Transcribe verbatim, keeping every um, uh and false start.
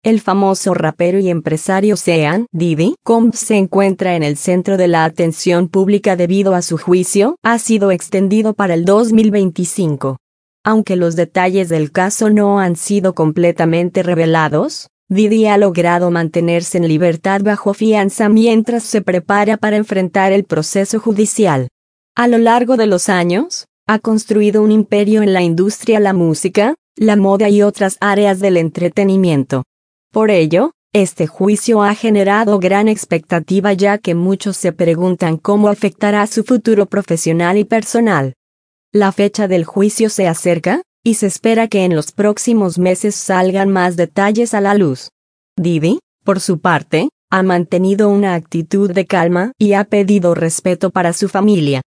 El famoso rapero y empresario Sean Diddy Combs se encuentra en el centro de la atención pública debido a su juicio ha sido extendido para el dos mil veinticinco. Aunque los detalles del caso no han sido completamente revelados, Diddy ha logrado mantenerse en libertad bajo fianza mientras se prepara para enfrentar el proceso judicial. A lo largo de los años, ha construido un imperio en la industria de la música, la moda y otras áreas del entretenimiento. Por ello, este juicio ha generado gran expectativa ya que muchos se preguntan cómo afectará su futuro profesional y personal. La fecha del juicio se acerca, y se espera que en los próximos meses salgan más detalles a la luz. Diddy, por su parte, ha mantenido una actitud de calma y ha pedido respeto para su familia.